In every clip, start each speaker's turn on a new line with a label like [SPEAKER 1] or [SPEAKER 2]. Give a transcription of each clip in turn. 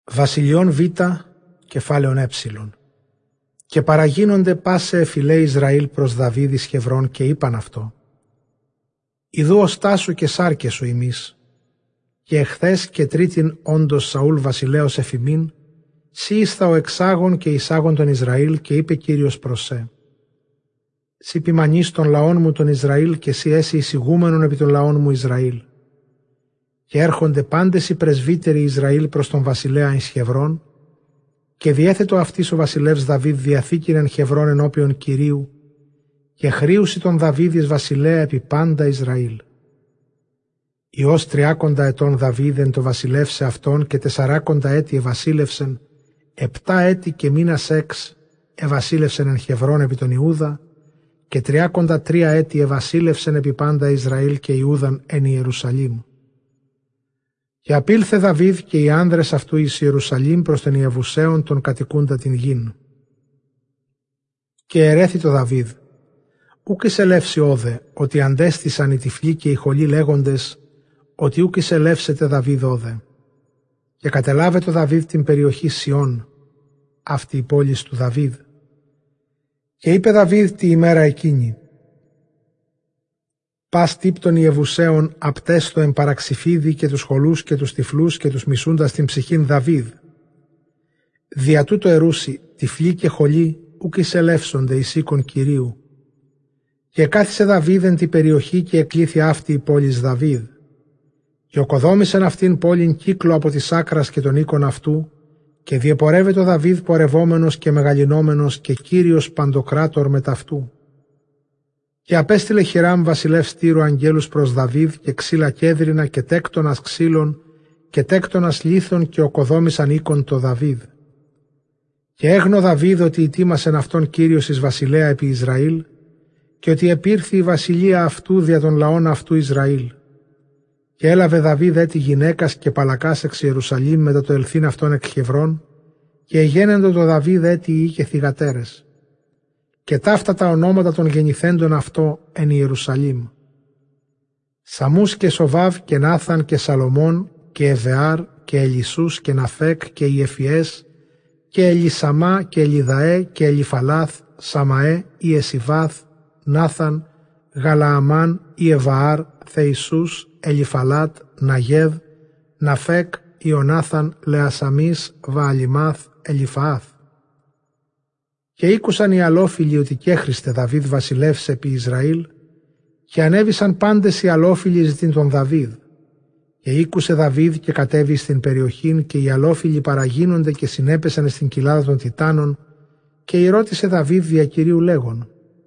[SPEAKER 1] Βασιλειών Β, κεφάλαιον Ε. Και παραγίνονται πάσε εφηλέ Ισραήλ προς Δαβίδ εις Χεβρών και είπαν αυτό. Ιδού οστά σου και σάρκε σου ημείς, και εχθές και τρίτην όντως Σαούλ βασιλέως εφημίν, σύ ήσθα ο εξάγων και εισάγων τον Ισραήλ, και είπε Κύριος προς σε. Σύ ποιμανείς των λαών μου τον Ισραήλ, και σύ έσυ εισηγούμενον επί των λαών μου Ισραήλ. Και έρχονται πάντες οι πρεσβύτεροι Ισραήλ προς τον βασιλέα εις Χεβρών, και διέθετο αυτής ο βασιλεύς Δαβίδ διαθήκην εν Χεβρών ενώπιον Κυρίου, και χρήουσι τον Δαβίδ εις βασιλέα επί πάντα Ισραήλ. Υιός 30 ετών Δαβίδ εν το βασιλεύσε αυτόν, και 40 έτη ευασίλευσεν, 7 έτη και μήνας 6 ευασίλευσεν εν Χεβρών επί τον Ιούδα, και 33 έτη ευασίλευσεν επί πάντα Ισραήλ και Ιούδαν εν Ιερουσαλήμ. Και απήλθε Δαβίδ και οι άνδρες αυτού εις Ιερουσαλήμ προς τον Ιεβουσαίον τον κατοικούντα την γην. Και ερέθη το Δαβίδ, ούκ εισελεύσει όδε, ότι αντέστησαν οι τυφλοί και οι χολοί λέγοντες, ότι ούκ εισελεύσεται Δαβίδ όδε. Και κατελάβε το Δαβίδ την περιοχή Σιών, αυτή η πόλη του Δαβίδ. Και είπε Δαβίδ τη ημέρα εκείνη, πας τύπτων Ιεβουσαίων απτέστο εμπαραξυφίδι και τους χολούς και τους τυφλούς και τους μισούντας την ψυχήν Δαβίδ. Δια τούτο ερούσι, τυφλοί και χολοί, ούκ εισελεύσονται εις οίκον Κυρίου. Και κάθισε Δαβίδ εν την περιοχή και εκλήθη αυτή η πόλης Δαβίδ. Και οκοδόμησεν αυτήν πόλην κύκλο από της άκρας και τον οίκον αυτού, και διεπορεύεται ο Δαβίδ πορευόμενος και μεγαλυνόμενος και Κύριος παντοκράτορ μεταυτού. Και απέστειλε Χιράμ βασιλεύς Τύρου αγγέλους προς Δαβίδ και ξύλα κέδρινα και τέκτονας ξύλων και τέκτονας λίθων και οκοδόμησαν οίκον το Δαβίδ. Και έγνω Δαβίδ ότι ετοίμασεν αυτόν Κύριος εις βασιλέα επί Ισραήλ και ότι επήρθη η βασιλεία αυτού δια των λαών αυτού Ισραήλ. Και έλαβε Δαβίδ έτη γυναίκας και παλακάς εξ Ιερουσαλήμ μετά το ελθύν αυτόν εκ Χεβρών και εγένεντο το Δαβίδ έτη ή και θυγατέρες. Και ταύτα τα ονόματα των γεννηθέντων αυτό εν Ιερουσαλήμ. Σαμούς και Σοβάβ και Νάθαν και Σαλομών και Εβεάρ και Ελισούς και Ναφέκ και Ιεφιές και Ελισαμά και Ελιδαέ και Ελιφαλάθ, Σαμαέ, Ιεσιβάθ, Νάθαν, Γαλααμάν, Ιεβαάρ, Θεϊσούς, Ελιφαλάτ, Ναγέδ, Ναφέκ, Ιωνάθαν, Λεασαμής, Βααλιμάθ, Ελιφαάθ. Και ήκουσαν οι αλόφιλοι ότι κέχριστε Δαβίδ βασιλεύς επί Ισραήλ, και ανέβησαν πάντες οι αλόφιλοι ζητήν τον Δαβίδ. Και ήκουσε Δαβίδ και κατέβη στην περιοχήν, και οι αλόφιλοι παραγίνονται και συνέπεσαν στην κοιλάδα των Τιτάνων, και ρώτησε Δαβίδ δια Κυρίου λέγον,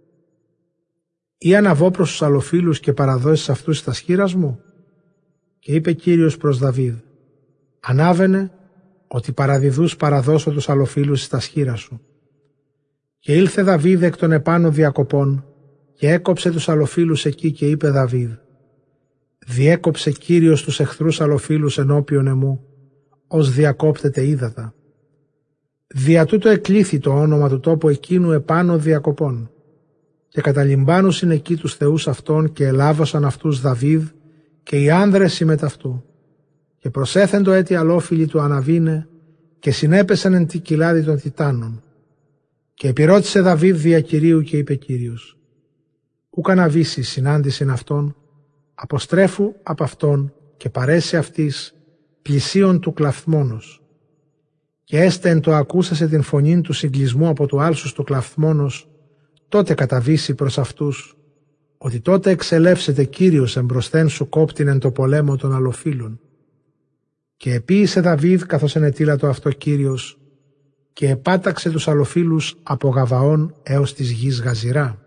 [SPEAKER 1] «Ή αναβώ προς τους αλοφίλους και παραδώσεις αυτούς τα σχήρας μου?» Και είπε Κύριος προς Δαβίδ, «Ανάβαινε, ότι παραδιδούς παραδώσω τους αλοφίλους στα σχήρα σου». Και ήλθε Δαβίδ εκ των επάνω διακοπών και έκοψε τους αλοφίλους εκεί και είπε Δαβίδ, «Διέκοψε Κύριος τους εχθρούς αλοφίλους ενώπιον εμού, ως διακόπτεται ύδατα». Δια τούτο εκλήθη το όνομα του τόπου εκείνου επάνω διακοπών. Και καταλυμπάνουσιν εκεί τους θεούς αυτών και ελάβωσαν αυτούς Δαβίδ και οι άνδρες συμμεταυτού. Και προσέθεντο έτη αλόφιλοι του αναβήνε και συνέπεσαν εν τη κοιλάδη των Τιτάνων. Και επιρώτησε Δαβίδ δια Κυρίου και είπε Κύριος, «Ούκ αναβήσει συνάντησιν αυτόν, αποστρέφου από αυτόν και παρέσει αυτής πλησίον του κλαφθμόνος. Και έστε εν το ακούσασε την φωνήν του συγκλισμού από του άλσους του κλαφθμόνος, τότε καταβήσει προς αυτούς, ότι τότε εξελεύσεται Κύριος εμπροσθέν σου κόπτην εν το πολέμο των αλοφίλων». Και επίησε Δαβίδ καθώς ενετήλατο αυτό Κύριος, και επάταξε τους αλοφίλους από Γαβαών έως της γης Γαζιρά.